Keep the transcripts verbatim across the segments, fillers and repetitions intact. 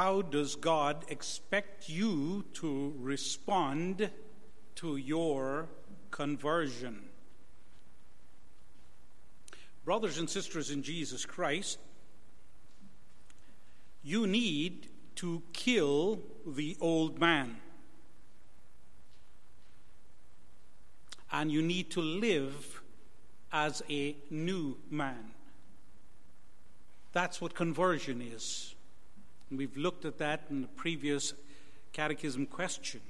How does God expect you to respond to your conversion? Brothers and sisters in Jesus Christ, you need to kill the old man. And you need to live as a new man. That's what conversion is. And we've looked at that in the previous catechism question.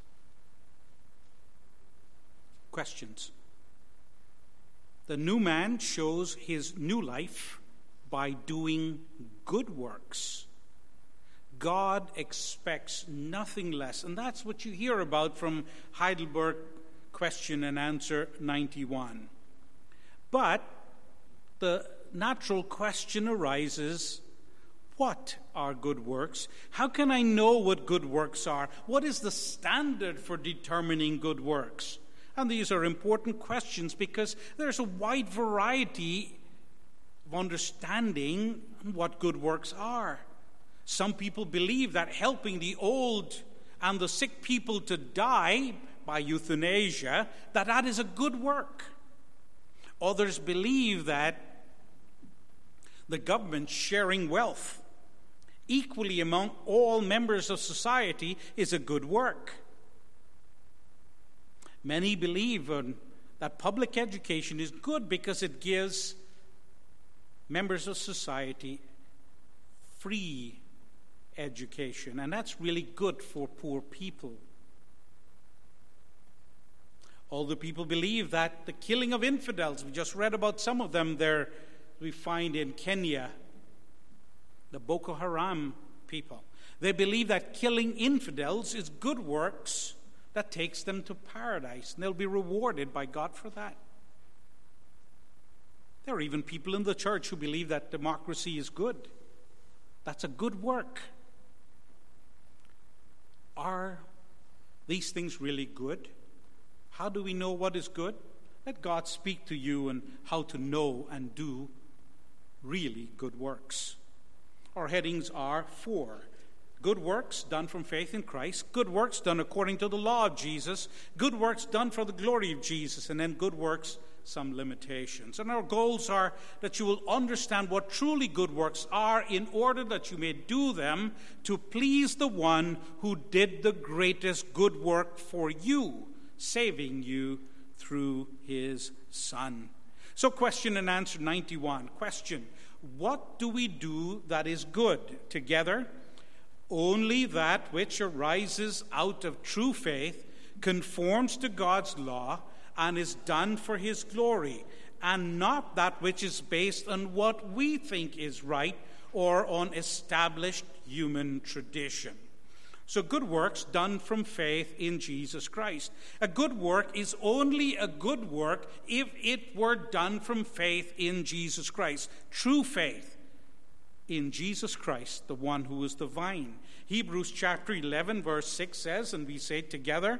Questions. The new man shows his new life by doing good works. God expects nothing less. And that's what you hear about from Heidelberg Question and Answer ninety-one. But the natural question arises, what are good works? How can I know what good works are? What is the standard for determining good works? And these are important questions because there's a wide variety of understanding what good works are. Some people believe that helping the old and the sick people to die by euthanasia, that that is a good work. Others believe that the government sharing wealth equally among all members of society is a good work. Many believe um, that public education is good because it gives members of society free education, and that's really good for poor people. Other people believe that the killing of infidels, we just read about some of them there, we find in Kenya, the Boko Haram people. They believe that killing infidels is good works that takes them to paradise, and they'll be rewarded by God for that. There are even people in the church who believe that democracy is good. That's a good work. Are these things really good? How do we know what is good? Let God speak to you on how to know and do really good works. Our headings are four. Good works done from faith in Christ. Good works done according to the law of Jesus. Good works done for the glory of Jesus. And then good works, some limitations. And our goals are that you will understand what truly good works are in order that you may do them to please the one who did the greatest good work for you, saving you through his Son. So question and answer ninety-one. Question: what do we do that is good? Together, only that which arises out of true faith, conforms to God's law, and is done for his glory, and not that which is based on what we think is right or on established human tradition. So good works done from faith in Jesus Christ. A good work is only a good work if it were done from faith in Jesus Christ. True faith in Jesus Christ, the one who is the vine. Hebrews chapter eleven verse six says, and we say it together,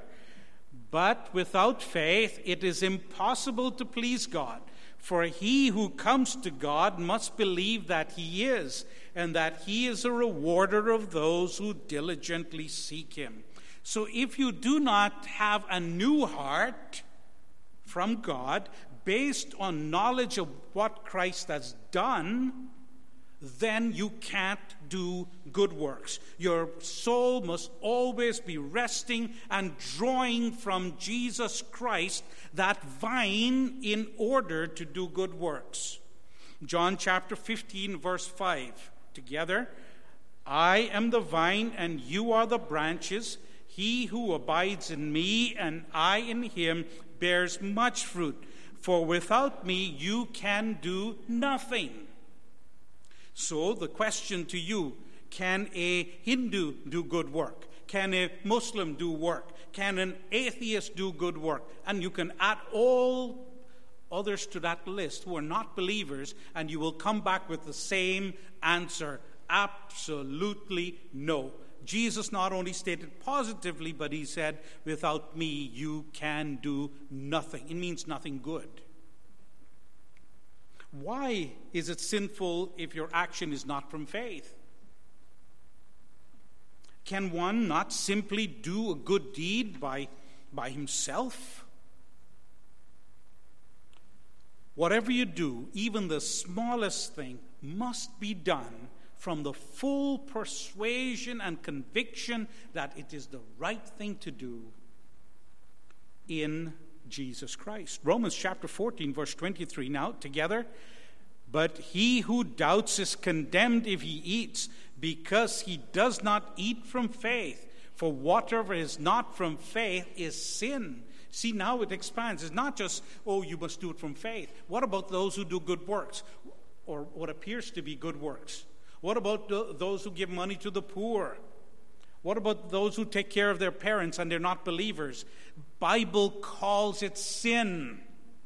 but without faith it is impossible to please God. For he who comes to God must believe that he is, and that he is a rewarder of those who diligently seek him. So if you do not have a new heart from God, based on knowledge of what Christ has done, then you can't do good works. Your soul must always be resting and drawing from Jesus Christ, that vine, in order to do good works. John chapter fifteen, verse five. Together, I am the vine and you are the branches. He who abides in me and I in him bears much fruit. For without me you can do nothing. So the question to you, can a Hindu do good work? Can a Muslim do work? Can an atheist do good work? And you can add all others to that list who are not believers, and you will come back with the same answer. Absolutely no. Jesus not only stated positively, but he said, without me you can do nothing. It means nothing good. Why is it sinful if your action is not from faith? can one not simply do a good deed by, by himself? Whatever you do, even the smallest thing, must be done from the full persuasion and conviction that it is the right thing to do in Jesus Christ. Romans chapter fourteen, verse twenty-three. Now, together. But he who doubts is condemned if he eats, because he does not eat from faith. For whatever is not from faith is sin. See, now it expands. It's not just, oh, you must do it from faith. What about those who do good works, or what appears to be good works? What about the, those who give money to the poor? What about those who take care of their parents and they're not believers? Bible calls it sin.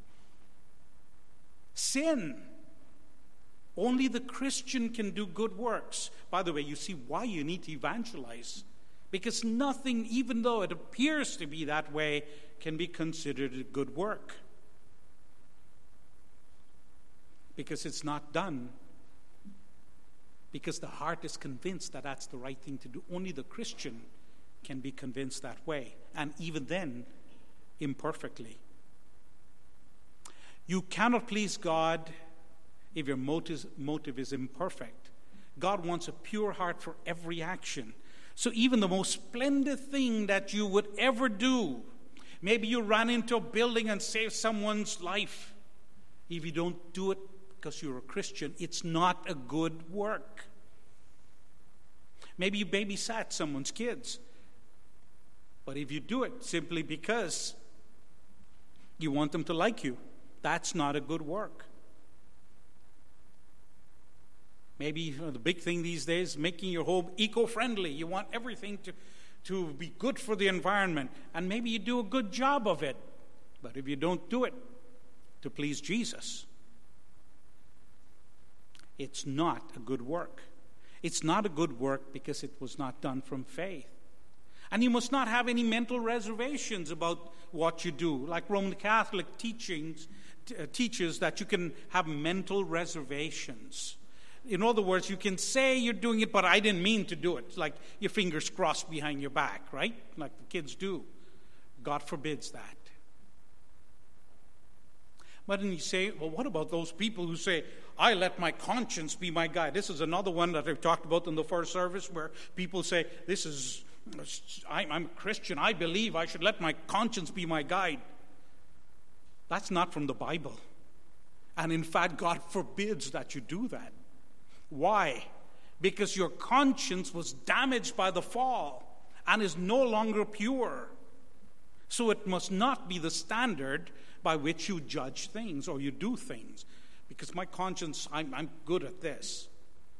Sin. Only the Christian can do good works. By the way, you see why you need to evangelize. Because nothing, even though it appears to be that way, can be considered a good work. Because it's not done. Because the heart is convinced that that's the right thing to do. Only the Christian can be convinced that way. And even then, imperfectly. You cannot please God if your motive, motive is imperfect. God wants a pure heart for every action. So even the most splendid thing that you would ever do, maybe you ran into a building and saved someone's life. If you don't do it because you're a Christian, it's not a good work. Maybe you babysat someone's kids. But if you do it simply because you want them to like you, that's not a good work. Maybe you know, the big thing these days, making your home eco-friendly. You want everything to, to be good for the environment. And maybe you do a good job of it. But if you don't do it to please Jesus, it's not a good work. It's not a good work because it was not done from faith. And you must not have any mental reservations about what you do. Like Roman Catholic teachings t- uh, teaches that you can have mental reservations. In other words, you can say you're doing it, but I didn't mean to do it. Like your fingers crossed behind your back, right? Like the kids do. God forbids that. But then you say, well, what about those people who say, I let my conscience be my guide? This is another one that I've talked about in the first service where people say, this is, I'm a Christian. I believe I should let my conscience be my guide. That's not from the Bible. And in fact, God forbids that you do that. Why? Because your conscience was damaged by the fall and is no longer pure. So it must not be the standard by which you judge things or you do things. Because my conscience, I'm, I'm good at this.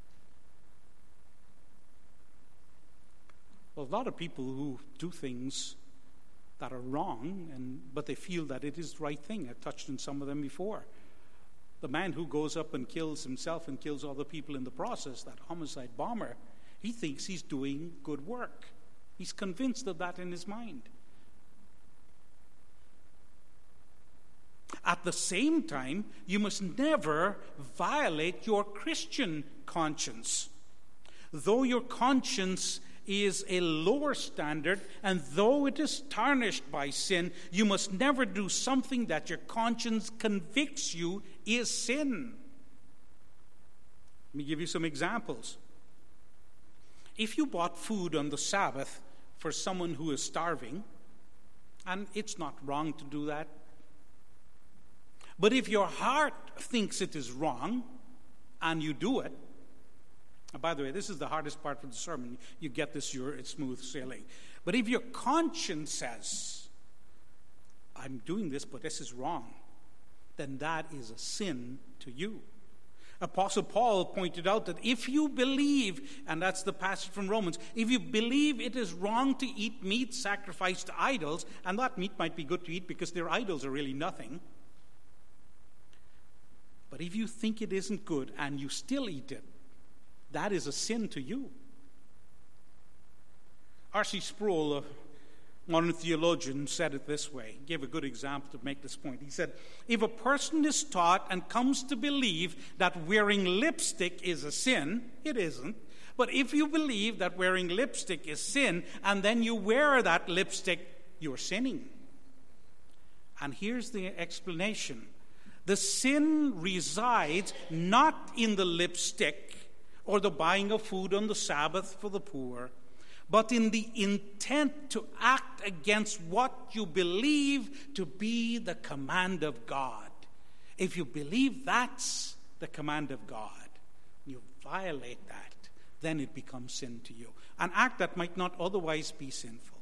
Well, a lot of people who do things that are wrong, and but they feel that it is the right thing. I've touched on some of them before. The man who goes up and kills himself and kills other people in the process, that homicide bomber, he thinks he's doing good work. He's convinced of that in his mind. At the same time, you must never violate your Christian conscience. Though your conscience is a lower standard, and though it is tarnished by sin, you must never do something that your conscience convicts you is sin. Let me give you some examples. If you bought food on the Sabbath for someone who is starving, and it's not wrong to do that, but if your heart thinks it is wrong, and you do it, and by the way, this is the hardest part of the sermon. You get this, you're, it's smooth sailing. But if your conscience says, I'm doing this, but this is wrong, then that is a sin to you. Apostle Paul pointed out that if you believe, and that's the passage from Romans, if you believe it is wrong to eat meat sacrificed to idols, and that meat might be good to eat because their idols are really nothing, but if you think it isn't good and you still eat it, that is a sin to you. R C Sproul, a modern theologian, said it this way. He gave a good example to make this point. He said, if a person is taught and comes to believe that wearing lipstick is a sin, it isn't. But if you believe that wearing lipstick is sin, and then you wear that lipstick, you're sinning. And here's the explanation. The sin resides not in the lipstick or the buying of food on the Sabbath for the poor, but in the intent to act against what you believe to be the command of God. If you believe that's the command of God, you violate that, then it becomes sin to you. An act that might not otherwise be sinful.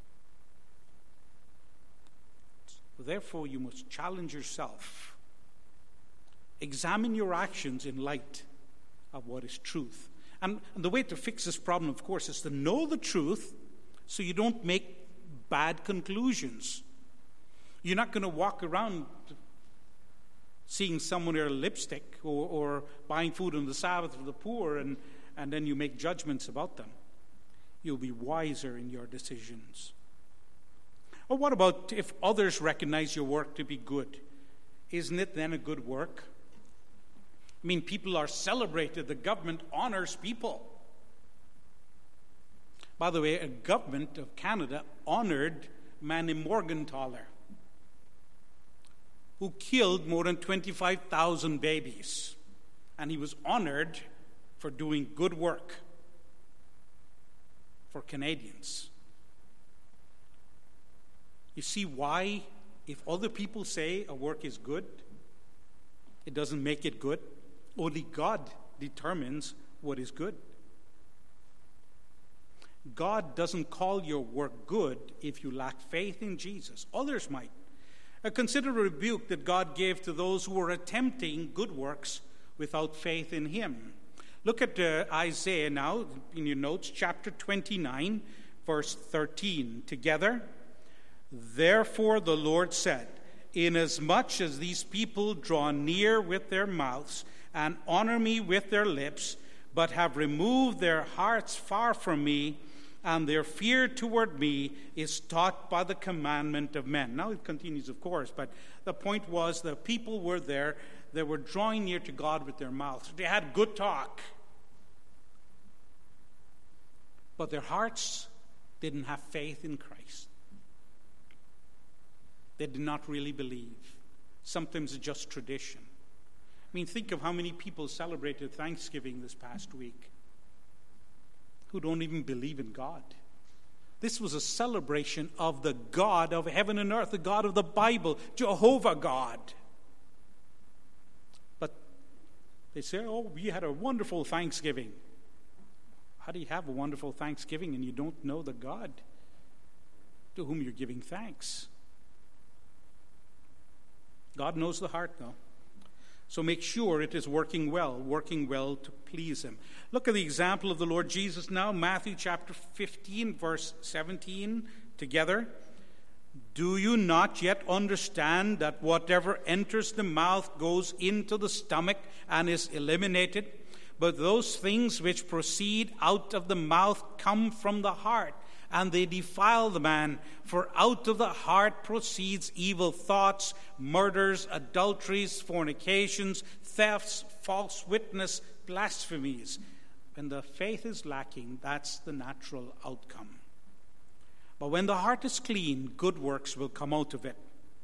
Therefore, you must challenge yourself. Examine your actions in light of what is truth. And, and the way to fix this problem, of course, is to know the truth so you don't make bad conclusions. You're not going to walk around seeing someone wear lipstick or, or buying food on the Sabbath for the poor and, and then you make judgments about them. You'll be wiser in your decisions. Or what about if others recognize your work to be good? Isn't it then a good work? I mean, people are celebrated. The government honors people. By the way, a government of Canada honored Manny Morgenthaler, who killed more than twenty-five thousand babies. And he was honored for doing good work for Canadians. You see why, if other people say a work is good, it doesn't make it good? Only God determines what is good. God doesn't call your work good if you lack faith in Jesus. Others might. Uh, consider a rebuke that God gave to those who were attempting good works without faith in him. Look at uh, Isaiah now, in your notes, chapter twenty-nine, verse thirteen. Together, therefore the Lord said, inasmuch as these people draw near with their mouths and honor me with their lips, but have removed their hearts far from me, and their fear toward me is taught by the commandment of men. Now it continues, of course, but the point was the people were there, they were drawing near to God with their mouths. They had good talk. But their hearts didn't have faith in Christ. They did not really believe. Sometimes it's just tradition. I mean, think of how many people celebrated Thanksgiving this past week who don't even believe in God. This was a celebration of the God of heaven and earth, the God of the Bible, Jehovah God. But they say, oh, we had a wonderful Thanksgiving. How do you have a wonderful Thanksgiving and you don't know the God to whom you're giving thanks? God knows the heart, though. So make sure it is working well, working well to please him. Look at the example of the Lord Jesus now, Matthew chapter fifteen, verse seventeen, together. Do you not yet understand that whatever enters the mouth goes into the stomach and is eliminated? But those things which proceed out of the mouth come from the heart, and they defile the man. For out of the heart proceeds evil thoughts, murders, adulteries, fornications, thefts, false witness, blasphemies. When the faith is lacking, that's the natural outcome. But when the heart is clean, good works will come out of it.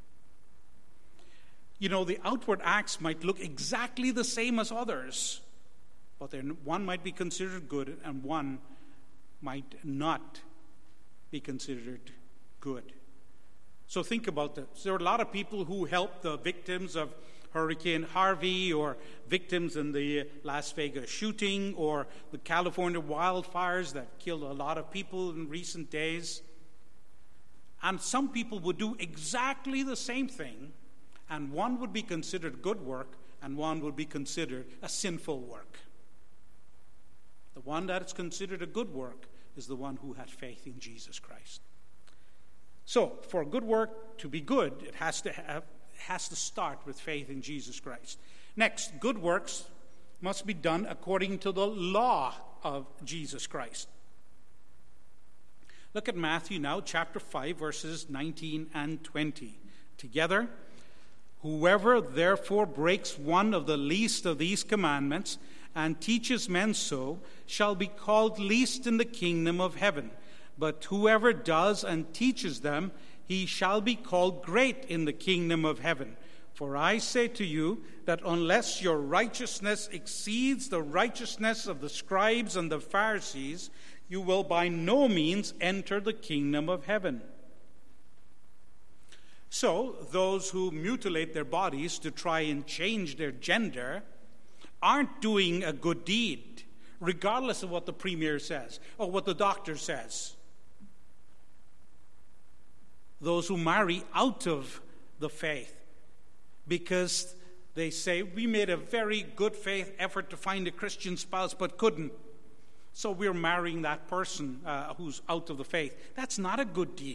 You know, the outward acts might look exactly the same as others, but then one might be considered good and one might not be considered good. So think about this. There are a lot of people who helped the victims of Hurricane Harvey or victims in the Las Vegas shooting or the California wildfires that killed a lot of people in recent days. And some people would do exactly the same thing, and one would be considered good work and one would be considered a sinful work. The one that is considered a good work is the one who had faith in Jesus Christ. So, for a good work to be good, it has to have, has to start with faith in Jesus Christ. Next, good works must be done according to the law of Jesus Christ. Look at Matthew now, chapter five, verses nineteen and twenty. Together, whoever therefore breaks one of the least of these commandments and teaches men so shall be called least in the kingdom of heaven. But whoever does and teaches them, he shall be called great in the kingdom of heaven. For I say to you that unless your righteousness exceeds the righteousness of the scribes and the Pharisees, you will by no means enter the kingdom of heaven. So, those who mutilate their bodies to try and change their gender aren't doing a good deed, regardless of what the premier says or what the doctor says. Those who marry out of the faith because they say, we made a very good faith effort to find a Christian spouse but couldn't, so we're marrying that person uh, who's out of the faith. That's not a good deed.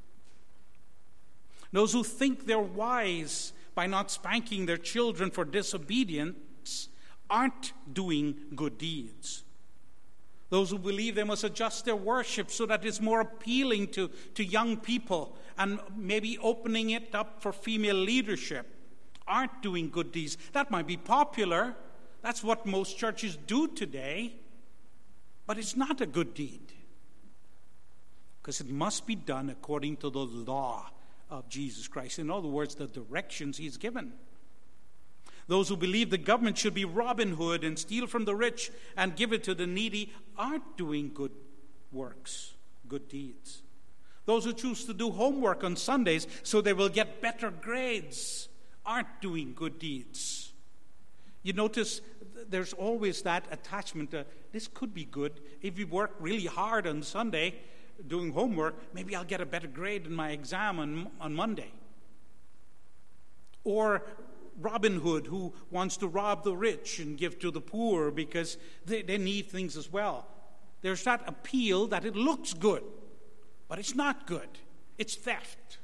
Those who think they're wise by not spanking their children for disobedience aren't doing good deeds. Those who believe they must adjust their worship so that it's more appealing to, to young people and maybe opening it up for female leadership aren't doing good deeds. That might be popular. That's what most churches do today. But it's not a good deed, because it must be done according to the law of Jesus Christ. In other words, the directions he's given. Those who believe the government should be Robin Hood and steal from the rich and give it to the needy aren't doing good works, good deeds. Those who choose to do homework on Sundays so they will get better grades aren't doing good deeds. You notice there's always that attachment to, this could be good. If you work really hard on Sunday doing homework, maybe I'll get a better grade in my exam on, on Monday. Or Robin Hood, who wants to rob the rich and give to the poor because they, they need things as well. There's that appeal that it looks good, but it's not good. It's theft.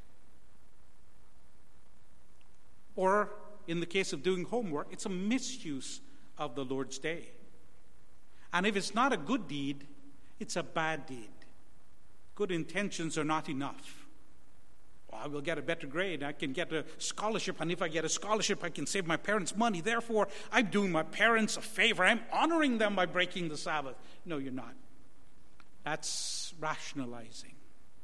Or, in the case of doing homework, it's a misuse of the Lord's day. And if it's not a good deed, it's a bad deed. Good intentions are not enough. Well, I will get a better grade. I can get a scholarship. And if I get a scholarship, I can save my parents money. Therefore, I'm doing my parents a favor. I'm honoring them by breaking the Sabbath. No, you're not. That's rationalizing.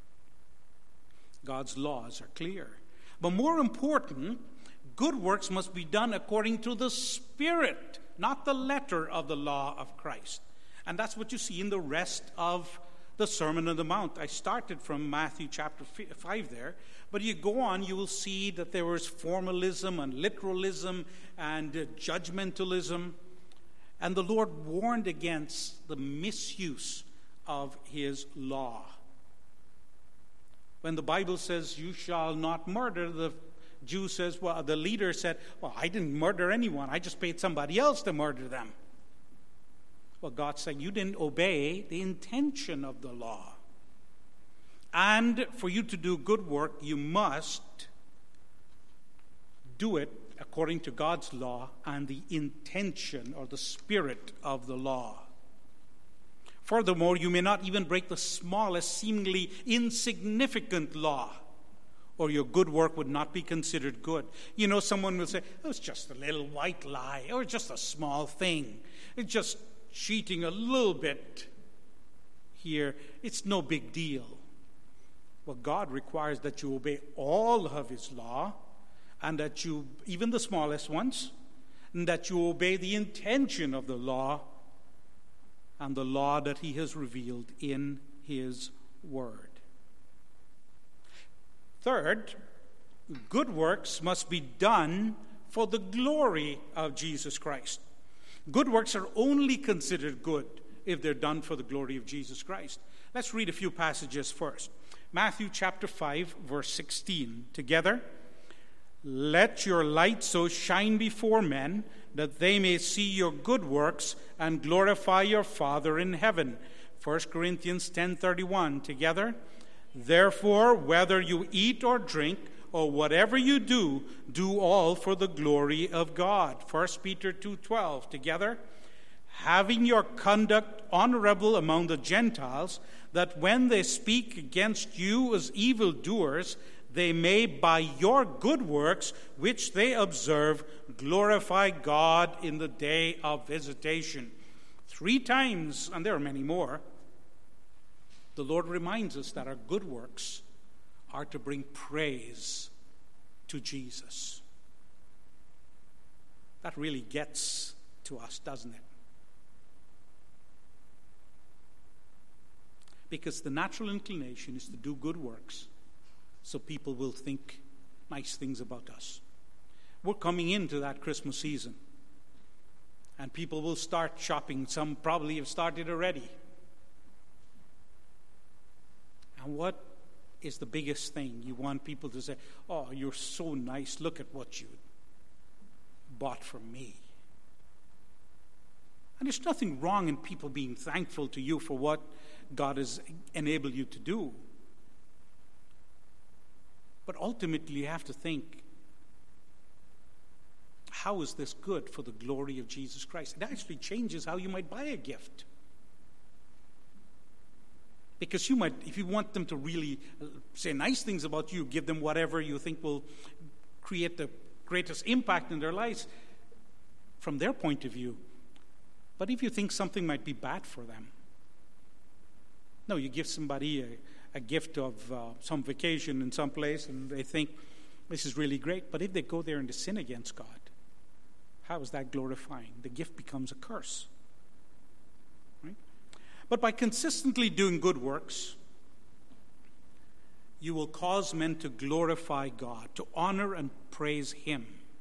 God's laws are clear. But more important, good works must be done according to the spirit, not the letter of the law of Christ. And that's what you see in the rest of the Sermon on the Mount. I started from Matthew chapter five there, but you go on, you will see that there was formalism and literalism and uh, judgmentalism. And the Lord warned against the misuse of his law. When the Bible says, you shall not murder, the Jew says, well, the leader said, well, I didn't murder anyone. I just paid somebody else to murder them. Well, God said, you didn't obey the intention of the law. And for you to do good work, you must do it according to God's law and the intention or the spirit of the law. Furthermore, you may not even break the smallest, seemingly insignificant law, or your good work would not be considered good. You know, someone will say, oh, it's just a little white lie, or just a small thing. It's just cheating a little bit here. It's no big deal. Well, God requires that you obey all of his law, and that you, even the smallest ones, and that you obey the intention of the law and the law that he has revealed in his word. Third, good works must be done for the glory of Jesus Christ. Good works are only considered good if they're done for the glory of Jesus Christ. Let's read a few passages first. Matthew chapter five, verse sixteen. Together, let your light so shine before men that they may see your good works and glorify your Father in heaven. First Corinthians ten thirty-one. Together, therefore, whether you eat or drink or whatever you do, do all for the glory of God. First Peter two twelve. Together, having your conduct honorable among the Gentiles, that when they speak against you as evildoers, they may by your good works, which they observe, glorify God in the day of visitation. Three times, and there are many more, the Lord reminds us that our good works are to bring praise to Jesus. That really gets to us, doesn't it? Because the natural inclination is to do good works so people will think nice things about us. We're coming into that Christmas season, and people will start shopping. Some probably have started already. And what is the biggest thing? You want people to say, "Oh, you're so nice. Look at what you bought from me." And there's nothing wrong in people being thankful to you for what God has enabled you to do. But ultimately, you have to think, how is this good for the glory of Jesus Christ? It actually changes how you might buy a gift. Because you might, if you want them to really say nice things about you, give them whatever you think will create the greatest impact in their lives from their point of view. But if you think something might be bad for them, no, you give somebody a, a gift of uh, some vacation in some place and they think this is really great. But if they go there and they sin against God, how is that glorifying? The gift becomes a curse. Right? But by consistently doing good works, you will cause men to glorify God, to honor and praise Him.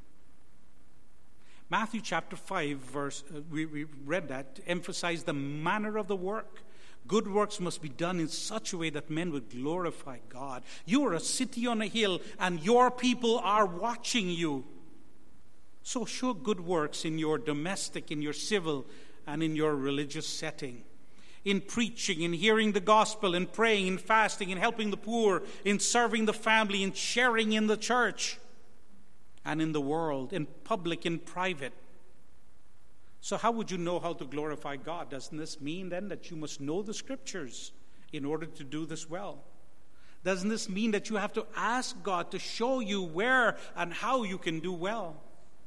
Matthew chapter five, verse, uh, we, we read that, to emphasize the manner of the work. Good works must be done in such a way that men would glorify God. You are a city on a hill, and your people are watching you. So show good works in your domestic, in your civil, and in your religious setting. In preaching, in hearing the gospel, in praying, in fasting, in helping the poor, in serving the family, in sharing in the church and in the world, in public, in private. So how would you know how to glorify God? Doesn't this mean then that you must know the Scriptures in order to do this well? Doesn't this mean that you have to ask God to show you where and how you can do well?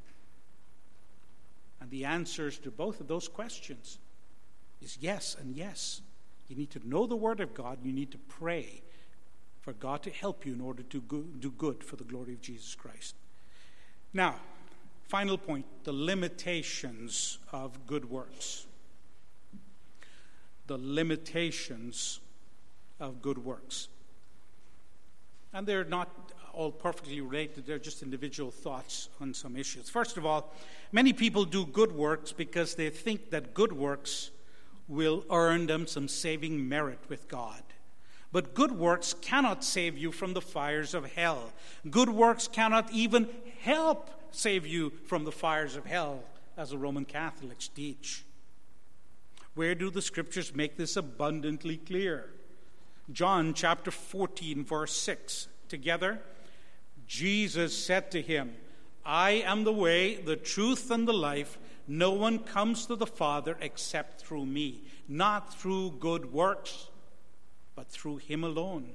And the answers to both of those questions is yes and yes. You need to know the Word of God. You need to pray for God to help you in order to go, do good for the glory of Jesus Christ. Now, final point, the limitations of good works. The limitations of good works. And they're not all perfectly related. They're just individual thoughts on some issues. First of all, many people do good works because they think that good works will earn them some saving merit with God. But good works cannot save you from the fires of hell. Good works cannot even help save you from the fires of hell, as the Roman Catholics teach. Where do the Scriptures make this abundantly clear? John chapter fourteen, verse six. Together, Jesus said to him, "I am the way, the truth, and the life. No one comes to the Father except through me." Not through good works, but through Him alone.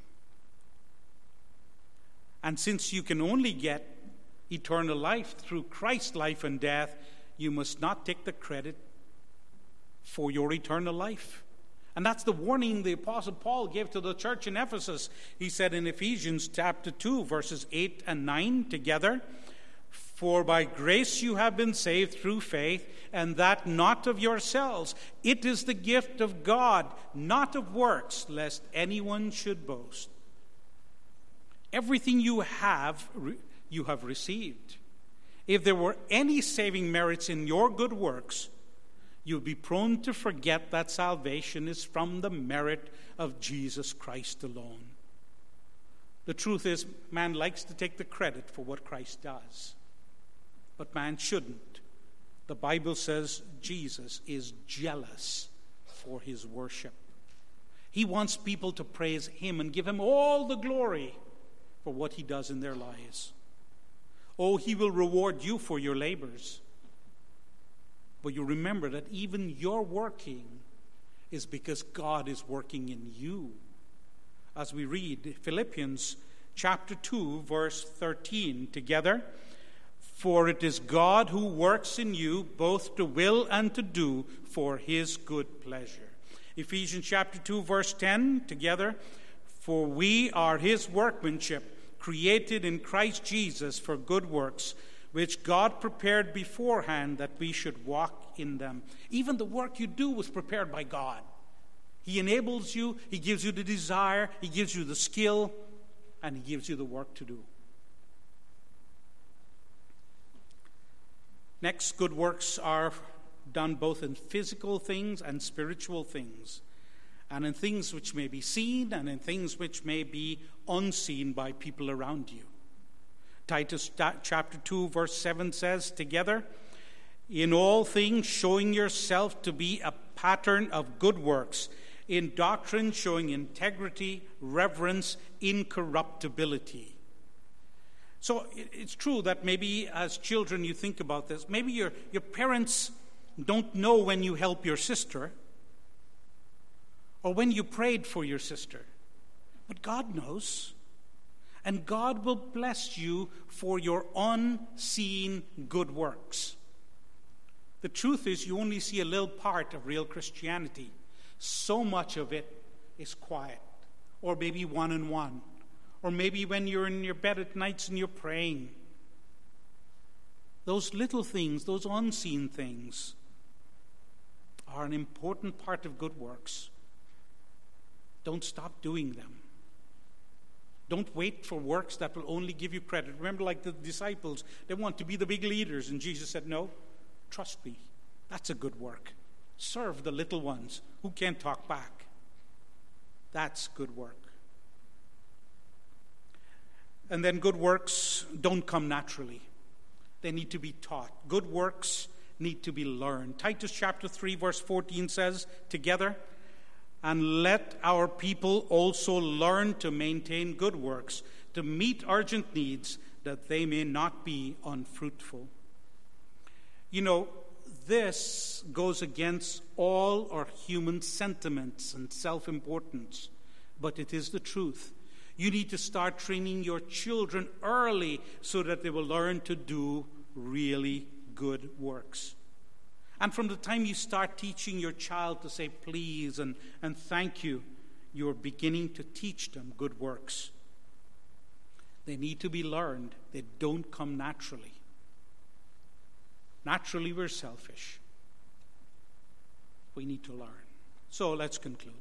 And since you can only get eternal life through Christ's life and death, you must not take the credit for your eternal life. And that's the warning the Apostle Paul gave to the church in Ephesus. He said in Ephesians chapter two, verses eight and nine together, "For by grace you have been saved through faith, and that not of yourselves. It is the gift of God, not of works, lest anyone should boast." Everything you have, you have received. If there were any saving merits in your good works, you'd be prone to forget that salvation is from the merit of Jesus Christ alone. The truth is, man likes to take the credit for what Christ does. But man shouldn't. The Bible says Jesus is jealous for His worship. He wants people to praise Him and give Him all the glory for what He does in their lives. Oh, He will reward you for your labors. But you remember that even your working is because God is working in you. As we read Philippians chapter two, verse thirteen together. For it is God who works in you both to will and to do for his good pleasure. Ephesians chapter two, verse ten together. For we are his workmanship, created in Christ Jesus for good works, which God prepared beforehand that we should walk in them. Even the work you do was prepared by God. He enables you, he gives you the desire, he gives you the skill, and he gives you the work to do. Next, good works are done both in physical things and spiritual things, and in things which may be seen and in things which may be unseen by people around you. Titus chapter two, verse seven says together, in all things showing yourself to be a pattern of good works, in doctrine showing integrity, reverence, incorruptibility. So it's true that maybe as children you think about this. Maybe your, your parents don't know when you help your sister or when you prayed for your sister. But God knows. And God will bless you for your unseen good works. The truth is you only see a little part of real Christianity. So much of it is quiet, or maybe one-on-one. Or maybe when you're in your bed at nights and you're praying. Those little things, those unseen things, are an important part of good works. Don't stop doing them. Don't wait for works that will only give you credit. Remember, like the disciples, they want to be the big leaders. And Jesus said, no, trust me. That's a good work. Serve the little ones who can't talk back. That's good work. And then good works don't come naturally. They need to be taught. Good works need to be learned. Titus chapter three, verse fourteen says, together, and let our people also learn to maintain good works, to meet urgent needs, that they may not be unfruitful. You know, this goes against all our human sentiments and self-importance, but it is the truth. You need to start training your children early so that they will learn to do really good works. And from the time you start teaching your child to say please and, and thank you, you're beginning to teach them good works. They need to be learned. They don't come naturally. Naturally, we're selfish. We need to learn. So let's conclude.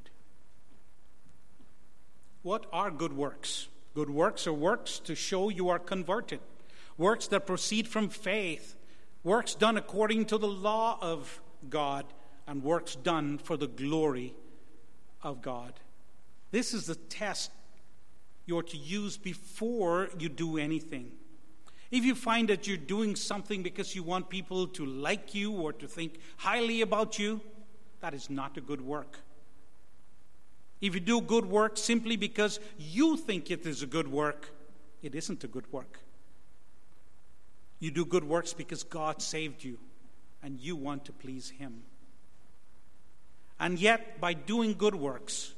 What are good works? Good works are works to show you are converted. Works that proceed from faith. Works done according to the law of God. And works done for the glory of God. This is the test you're to use before you do anything. If you find that you're doing something because you want people to like you or to think highly about you, that is not a good work. If you do good work simply because you think it is a good work, it isn't a good work. You do good works because God saved you and you want to please him. And yet, by doing good works,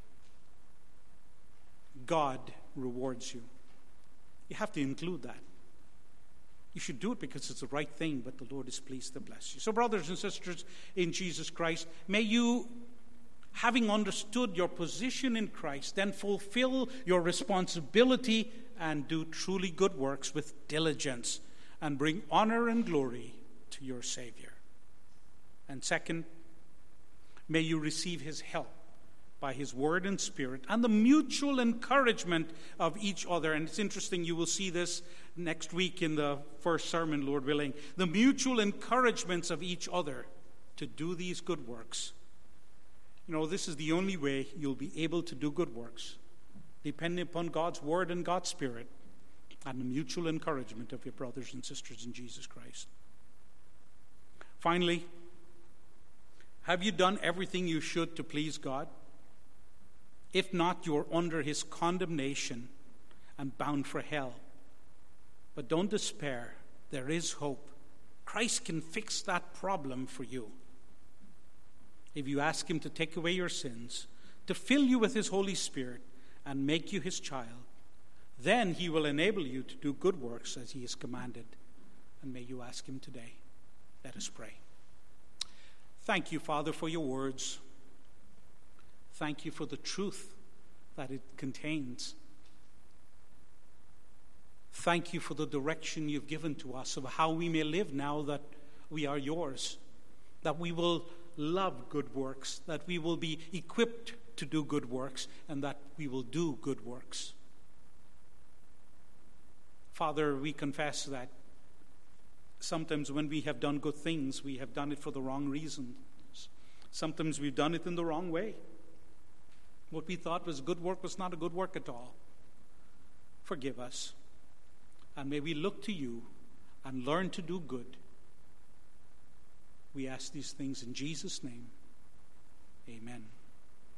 God rewards you. You have to include that. You should do it because it's the right thing, but the Lord is pleased to bless you. So, brothers and sisters in Jesus Christ, may you, having understood your position in Christ, then fulfill your responsibility and do truly good works with diligence and bring honor and glory to your Savior. And second, may you receive his help by his word and spirit and the mutual encouragement of each other. And it's interesting, you will see this next week in the first sermon, Lord willing. The mutual encouragements of each other to do these good works. You know, this is the only way you'll be able to do good works, depending upon God's word and God's spirit and the mutual encouragement of your brothers and sisters in Jesus Christ. Finally, have you done everything you should to please God? If not, you're under his condemnation and bound for hell. But don't despair. There is hope. Christ can fix that problem for you. If you ask him to take away your sins, to fill you with his Holy Spirit, and make you his child, Then he will enable you to do good works as he has commanded. And may you ask him today. Let us pray. Thank you, Father, for your words. Thank you for the truth that it contains. Thank you for the direction you've given to us of how we may live now that we are yours, that we will love good works, that we will be equipped to do good works, and that we will do good works. Father, we confess that sometimes when we have done good things, we have done it for the wrong reasons. Sometimes we've done it in the wrong way. What we thought was good work was not a good work at all. Forgive us. And may we look to you and learn to do good. We ask these things in Jesus' name. Amen.